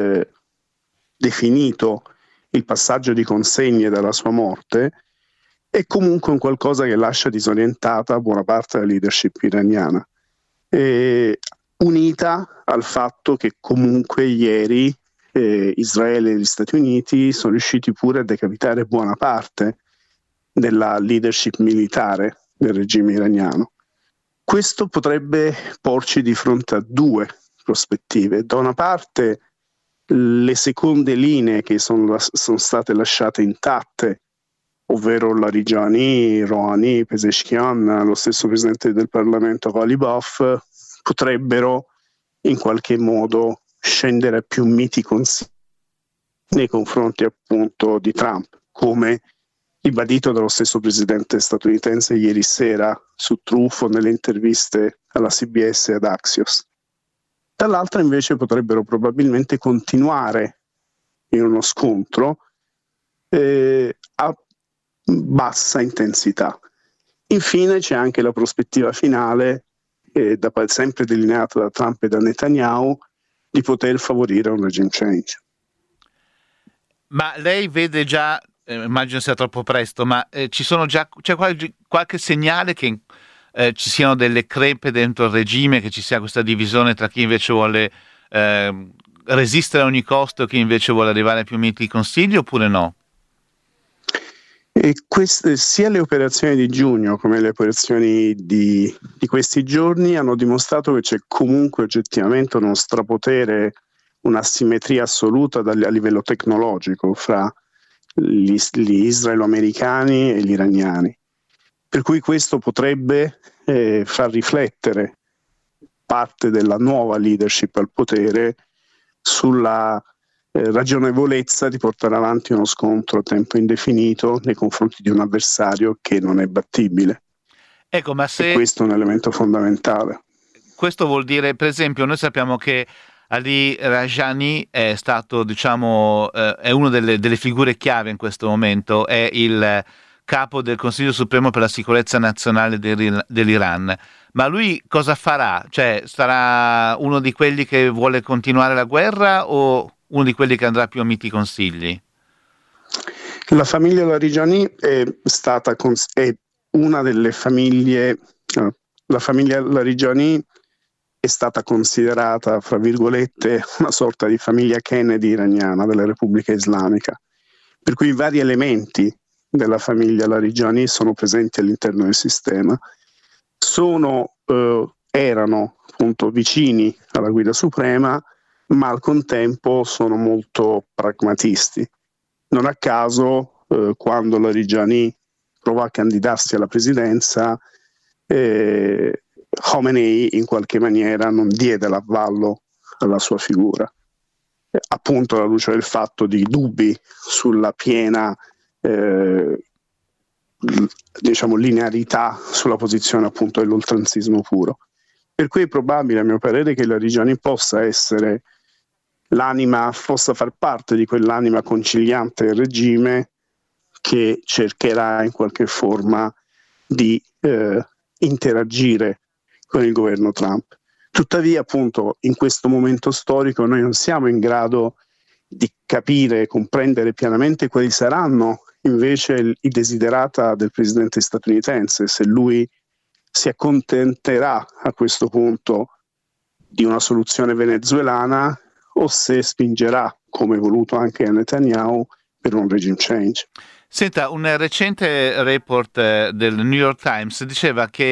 definito il passaggio di consegne dalla sua morte, è comunque un qualcosa che lascia disorientata buona parte della leadership iraniana, unita al fatto che comunque ieri Israele e gli Stati Uniti sono riusciti pure a decapitare buona parte della leadership militare del regime iraniano. Questo potrebbe porci di fronte a due prospettive. Da una parte le seconde linee che sono state lasciate intatte, ovvero Larijani, Rouhani, Pezeshkian, lo stesso presidente del Parlamento Ghalibaf, potrebbero in qualche modo scendere a più miti consigli nei confronti appunto di Trump, come ribadito dallo stesso presidente statunitense ieri sera su Trufo nelle interviste alla CBS e ad Axios. Dall'altra invece potrebbero probabilmente continuare in uno scontro a bassa intensità. Infine c'è anche la prospettiva finale, sempre delineata da Trump e da Netanyahu, di poter favorire un regime change. Ma lei vede già, immagino sia troppo presto, ma c'è qualche segnale che ci siano delle crepe dentro il regime, che ci sia questa divisione tra chi invece vuole resistere a ogni costo e chi invece vuole arrivare a più miti consigli, oppure no? E sia le operazioni di giugno come le operazioni di questi giorni hanno dimostrato che c'è comunque oggettivamente uno strapotere, un'asimmetria assoluta a livello tecnologico fra gli israelo-americani e gli iraniani. Per cui questo potrebbe far riflettere parte della nuova leadership al potere sulla ragionevolezza di portare avanti uno scontro a tempo indefinito nei confronti di un avversario che non è battibile. Ecco, ma se e questo è un elemento fondamentale. Questo vuol dire, per esempio, noi sappiamo che Ali Rajani è stato, è una delle figure chiave in questo momento, è il capo del Consiglio Supremo per la Sicurezza Nazionale dell'Iran. Ma lui cosa farà? Cioè, sarà uno di quelli che vuole continuare la guerra o uno di quelli che andrà più a miti consigli? La famiglia Larijani è una delle famiglie. La famiglia Larijani è stata considerata, fra virgolette, una sorta di famiglia Kennedy iraniana della Repubblica Islamica, per cui vari elementi della famiglia Larijani sono presenti all'interno del sistema, erano appunto vicini alla guida suprema, ma al contempo sono molto pragmatisti. Non a caso, quando Larijani provò a candidarsi alla presidenza, Khamenei in qualche maniera non diede l'avvallo alla sua figura, appunto alla luce del fatto di dubbi sulla piena linearità sulla posizione appunto dell'oltranzismo puro. Per cui è probabile, a mio parere, che Larijani possa far parte di quell'anima conciliante del regime che cercherà in qualche forma di interagire con il governo Trump. Tuttavia, appunto, in questo momento storico noi non siamo in grado di capire e comprendere pienamente quali saranno invece i desiderata del presidente statunitense, se lui si accontenterà a questo punto di una soluzione venezuelana o se spingerà, come voluto anche a Netanyahu, per un regime change. Senta, un recente report del New York Times diceva che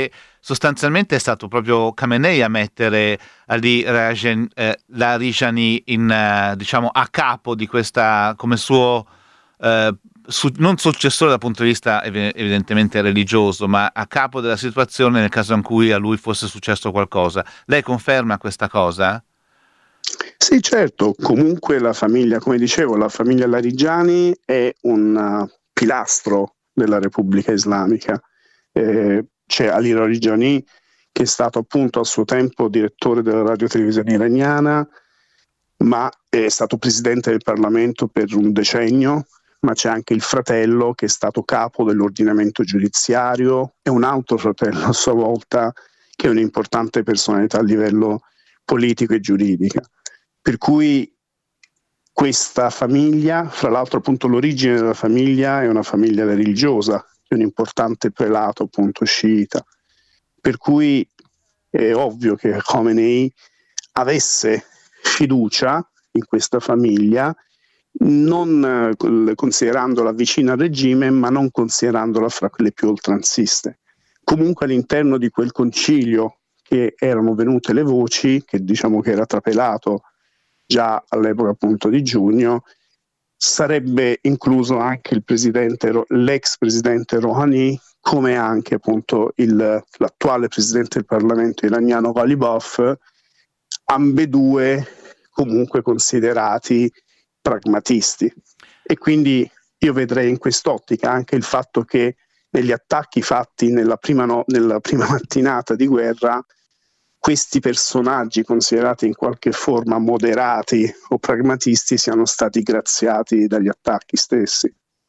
sostanzialmente è stato proprio Khamenei a mettere Ali Larijani diciamo a capo di questa, come suo non successore dal punto di vista evidentemente religioso, ma a capo della situazione nel caso in cui a lui fosse successo qualcosa. Lei conferma questa cosa? Sì, certo. Comunque la famiglia, come dicevo, la famiglia Larijani è un pilastro della Repubblica Islamica. C'è Ali Larijani, che è stato appunto a suo tempo direttore della radiotelevisione iraniana, ma è stato presidente del Parlamento per un decennio, ma c'è anche il fratello che è stato capo dell'ordinamento giudiziario e un altro fratello a sua volta che è un'importante personalità a livello politico e giuridica. Per cui questa famiglia, fra l'altro appunto l'origine della famiglia è una famiglia religiosa, è un importante prelato appunto sciita, per cui è ovvio che Khamenei avesse fiducia in questa famiglia, non considerandola vicina al regime, ma non considerandola fra quelle più oltranziste. Comunque all'interno di quel concilio che erano venute le voci, che diciamo che era trapelato già all'epoca appunto di giugno, sarebbe incluso anche l'ex presidente Rouhani, come anche appunto l'attuale presidente del Parlamento iraniano Ghalibaf, ambedue comunque considerati pragmatisti. E quindi io vedrei in quest'ottica anche il fatto che negli attacchi fatti nella prima mattinata di guerra, questi personaggi considerati in qualche forma moderati o pragmatisti siano stati graziati dagli attacchi stessi.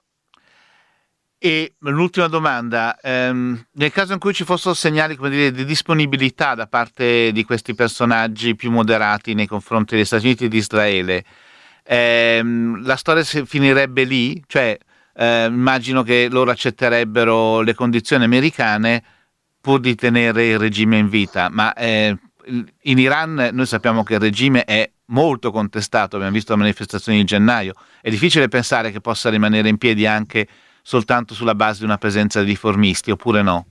E l'ultima domanda, nel caso in cui ci fossero segnali, come dire, di disponibilità da parte di questi personaggi più moderati nei confronti degli Stati Uniti e di Israele, la storia finirebbe lì? Cioè immagino che loro accetterebbero le condizioni americane pur di tenere il regime in vita, ma in Iran noi sappiamo che il regime è molto contestato, abbiamo visto le manifestazioni di gennaio, è difficile pensare che possa rimanere in piedi anche soltanto sulla base di una presenza di riformisti, oppure no?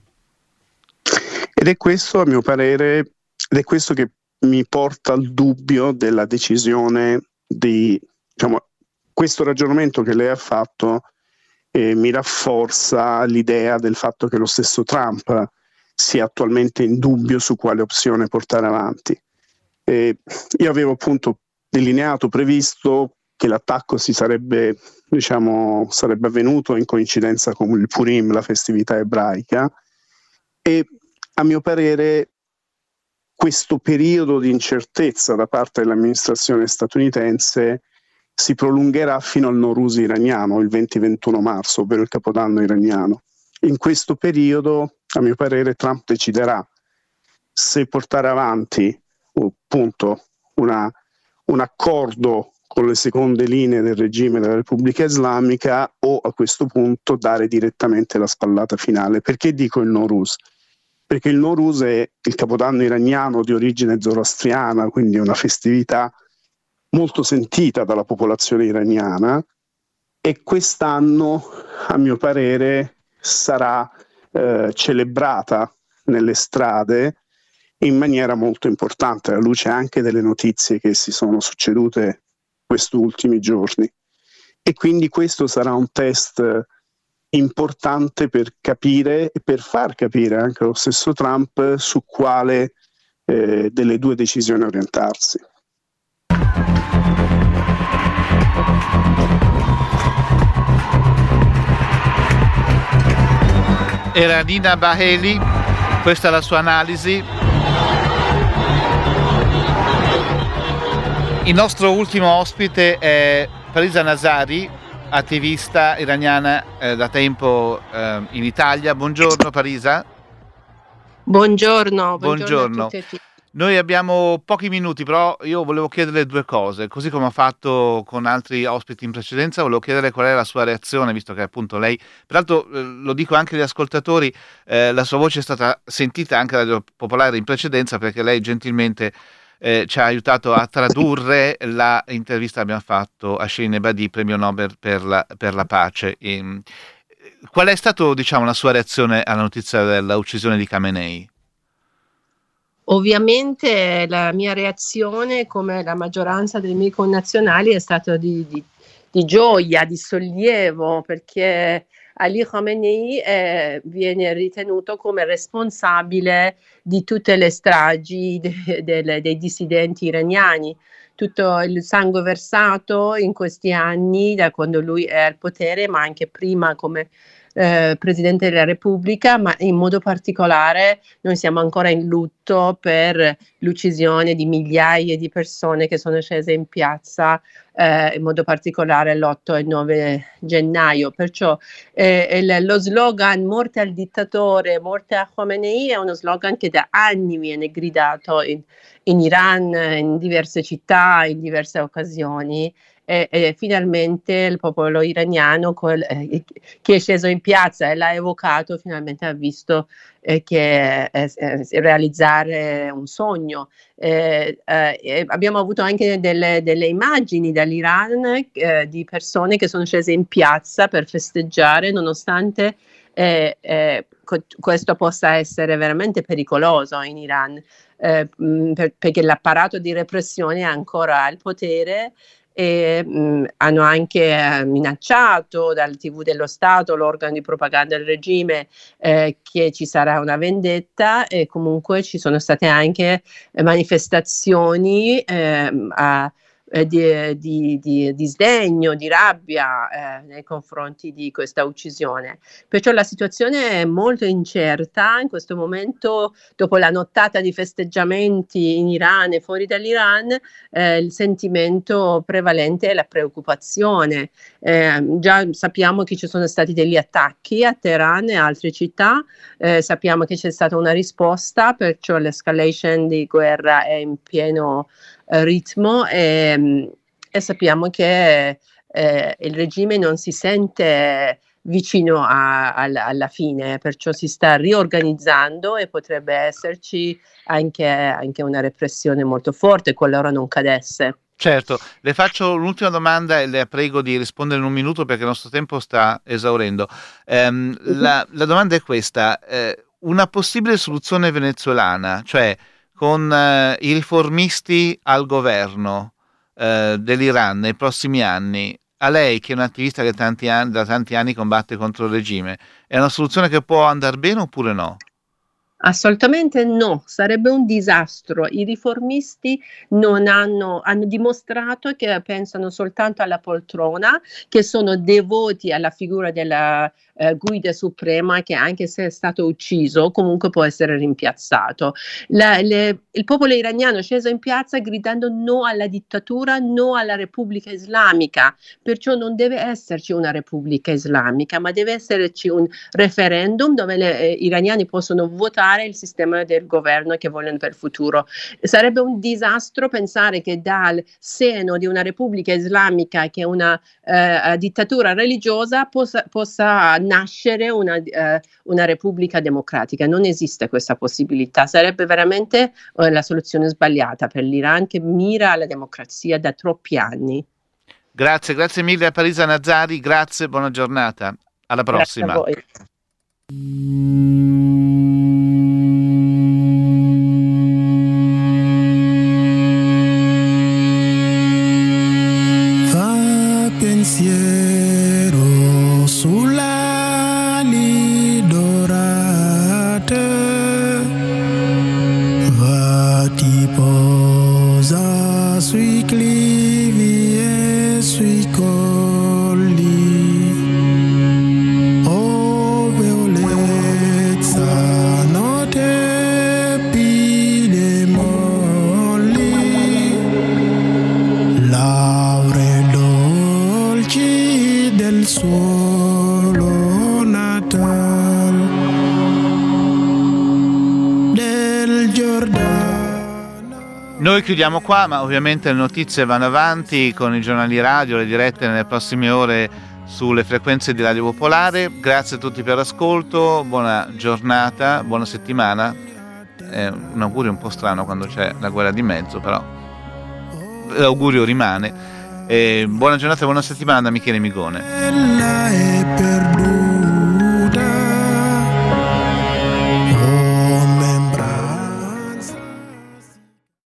Ed è questo, a mio parere, ed è questo che mi porta al dubbio della decisione di, diciamo, questo ragionamento che lei ha fatto mi rafforza l'idea del fatto che lo stesso Trump sia attualmente in dubbio su quale opzione portare avanti. Io avevo appunto delineato, previsto che l'attacco sarebbe avvenuto in coincidenza con il Purim, la festività ebraica, e a mio parere questo periodo di incertezza da parte dell'amministrazione statunitense si prolungherà fino al Nowruz iraniano, il 20-21 marzo, ovvero il Capodanno iraniano. In questo periodo, a mio parere, Trump deciderà se portare avanti appunto un accordo con le seconde linee del regime della Repubblica Islamica o a questo punto dare direttamente la spallata finale. Perché dico il Nowruz? Perché il Nowruz è il Capodanno iraniano di origine zoroastriana, quindi una festività molto sentita dalla popolazione iraniana, e quest'anno, a mio parere, sarà celebrata nelle strade in maniera molto importante, alla luce anche delle notizie che si sono succedute questi ultimi giorni. E quindi questo sarà un test importante per capire e per far capire anche allo stesso Trump su quale delle due decisioni orientarsi. Era Nina Baheli, questa è la sua analisi. Il nostro ultimo ospite è Parisa Nazari, attivista iraniana da tempo in Italia. Buongiorno Parisa. Buongiorno a tutti. Noi abbiamo pochi minuti, però io volevo chiederle due cose, così come ho fatto con altri ospiti in precedenza. Volevo chiedere qual è la sua reazione, visto che appunto lei, peraltro lo dico anche agli ascoltatori, la sua voce è stata sentita anche da Radio Popolare in precedenza, perché lei gentilmente ci ha aiutato a tradurre la intervista che abbiamo fatto a Shirin Ebadi, premio Nobel per la pace. Qual è stata, diciamo, la sua reazione alla notizia della uccisione di Khamenei? Ovviamente la mia reazione, come la maggioranza dei miei connazionali, è stata di gioia, di sollievo, perché Ali Khamenei viene ritenuto come responsabile di tutte le stragi dei dissidenti iraniani. Tutto il sangue versato in questi anni, da quando lui è al potere, ma anche prima come Presidente della Repubblica, ma in modo particolare noi siamo ancora in lutto per l'uccisione di migliaia di persone che sono scese in piazza, in modo particolare l'8 e 9 gennaio. Perciò lo slogan "morte al dittatore, morte a Khamenei" è uno slogan che da anni viene gridato in Iran, in diverse città, in diverse occasioni. E finalmente il popolo iraniano che è sceso in piazza e l'ha evocato, finalmente ha visto che realizzare un sogno. Abbiamo avuto anche delle immagini dall'Iran di persone che sono scese in piazza per festeggiare, nonostante questo possa essere veramente pericoloso in Iran, perché l'apparato di repressione è ancora al potere. E hanno anche minacciato dal TV dello Stato, l'organo di propaganda del regime, che ci sarà una vendetta, e comunque ci sono state anche manifestazioni di sdegno, di rabbia nei confronti di questa uccisione. Perciò la situazione è molto incerta in questo momento. Dopo la nottata di festeggiamenti in Iran e fuori dall'Iran, il sentimento prevalente è la preoccupazione. Già sappiamo che ci sono stati degli attacchi a Teheran e altre città, sappiamo che c'è stata una risposta, perciò l'escalation di guerra è in pieno ritmo, e sappiamo che il regime non si sente vicino alla fine, perciò si sta riorganizzando e potrebbe esserci anche una repressione molto forte qualora non cadesse. Certo, le faccio l'ultima domanda e le prego di rispondere in un minuto perché il nostro tempo sta esaurendo. La domanda è questa: una possibile soluzione venezuelana, cioè con i riformisti al governo dell'Iran nei prossimi anni, a lei, che è un attivista che da tanti anni combatte contro il regime, è una soluzione che può andare bene oppure no? Assolutamente no, sarebbe un disastro. I riformisti hanno dimostrato che pensano soltanto alla poltrona, che sono devoti alla figura della guida suprema, che anche se è stato ucciso comunque può essere rimpiazzato. Il popolo iraniano è sceso in piazza gridando no alla dittatura, no alla Repubblica Islamica, perciò non deve esserci una Repubblica Islamica, ma deve esserci un referendum dove gli iraniani possono votare il sistema del governo che vogliono per il futuro. Sarebbe un disastro pensare che dal seno di una Repubblica Islamica, che è una dittatura religiosa, possa nascere una Repubblica democratica. Non esiste questa possibilità. Sarebbe veramente la soluzione sbagliata per l'Iran, che mira alla democrazia da troppi anni. Grazie mille a Parisa Nazari, grazie, buona giornata. Alla prossima. Grazie a voi. Pensiero sulla dorate, va ti posa sui clivi e sui colli, oh violezza notte pile molli, laurel del suolo natal del Giordano. Noi chiudiamo qua, ma ovviamente le notizie vanno avanti con i giornali radio, le dirette nelle prossime ore sulle frequenze di Radio Popolare. Grazie a tutti per l'ascolto, buona giornata, buona settimana. È un augurio un po' strano quando c'è la guerra di mezzo, però l'augurio rimane. Buona giornata e buona settimana da Michele Migone.